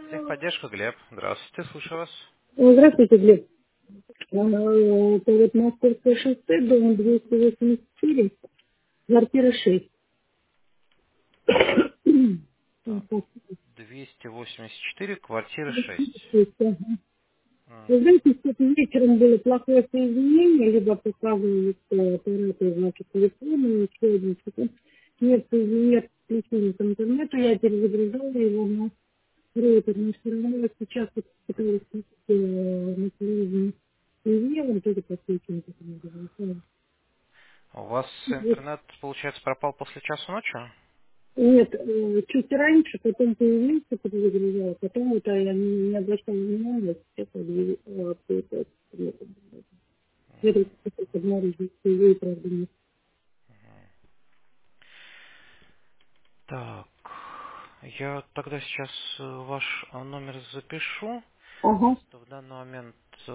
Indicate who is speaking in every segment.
Speaker 1: Техподдержка, Глеб. Здравствуйте, слушаю вас.
Speaker 2: Здравствуйте, Глеб. Это вот Московское шоссе, дом 284, квартира 6.
Speaker 1: Так, 284, квартира 6.
Speaker 2: 6, ага. Вы знаете, что-то вечером было плохое соединение, либо показывают аппараты, значит, телефона, еще один, что-то. Нет соединения, подключения к интернету, я перезагружала его на роутер, но все равно вот сейчас вот пыталась на телевизоре соединением, тоже подключение к этому.
Speaker 1: У вас интернет, получается, пропал после часу ночи?
Speaker 2: Нет, чуть раньше, потом появился, перезагружал, потом вот я не обращала внимания, сейчас появляется. Я только обнаружила, что ее, правда, нет.
Speaker 1: Так, я тогда сейчас ваш номер запишу.
Speaker 2: Ага.
Speaker 1: Просто в данный момент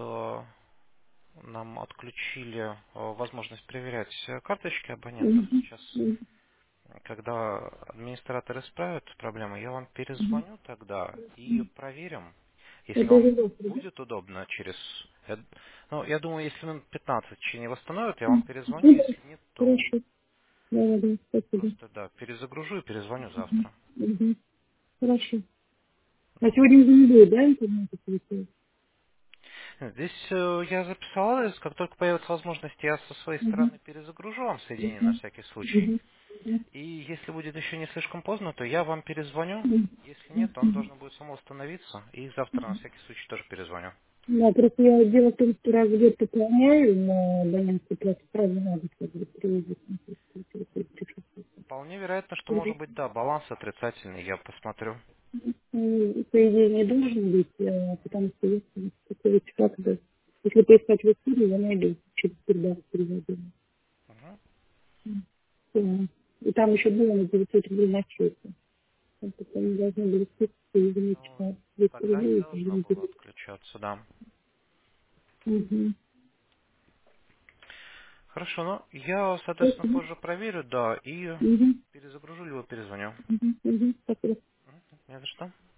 Speaker 1: нам отключили возможность проверять карточки абонентов.
Speaker 2: Мгм.
Speaker 1: Сейчас,
Speaker 2: Мгм.
Speaker 1: когда администраторы исправят проблему, я вам
Speaker 2: Мгм.
Speaker 1: перезвоню тогда и проверим. Если
Speaker 2: Это
Speaker 1: вам
Speaker 2: уже завтра, да?
Speaker 1: будет удобно через... Ну, я думаю, если минут 15 в течение восстановят, я вам
Speaker 2: Мгм.
Speaker 1: перезвоню.
Speaker 2: Ну да,
Speaker 1: Если нет, то
Speaker 2: хорошо. Да, да, спасибо.
Speaker 1: просто, да, перезагружу и перезвоню завтра.
Speaker 2: Мгм. Хорошо. А сегодня уже не будет, да, интернета получается?
Speaker 1: Здесь я записал адрес. Как только появится возможность, я со своей
Speaker 2: Мгм.
Speaker 1: стороны перезагружу вам соединение на
Speaker 2: Мгм.
Speaker 1: всякий случай.
Speaker 2: Мгм. Мгм.
Speaker 1: И если будет еще не слишком поздно, то я вам перезвоню.
Speaker 2: Мгм.
Speaker 1: Если нет, то он должен будет само установиться. И завтра на всякий случай тоже перезвоню.
Speaker 2: Да, просто я дело в том, что раз в год пополняю на абонентскую плату, сразу надо, чтобы привезти.
Speaker 1: Вполне вероятно, что может быть, да, баланс отрицательный, я посмотрю.
Speaker 2: По идее, не должен быть, потому что если такой как бы, если поискать в эфире, я найду через передачу переводу.
Speaker 1: Мгм.
Speaker 2: И там еще было на 900 рублей на счете. Так что они должны были списаться и
Speaker 1: Ну,
Speaker 2: ежемесячно 200
Speaker 1: тогда не
Speaker 2: рублей, и
Speaker 1: должно было
Speaker 2: ежемесячно.
Speaker 1: отключаться, да.
Speaker 2: Угу.
Speaker 1: Хорошо, ну, я, соответственно,
Speaker 2: Спасибо.
Speaker 1: позже проверю, да, и
Speaker 2: Угу.
Speaker 1: перезагружу, либо перезвоню.
Speaker 2: Угу. Угу. Спасибо.
Speaker 1: Мгм. Не за что.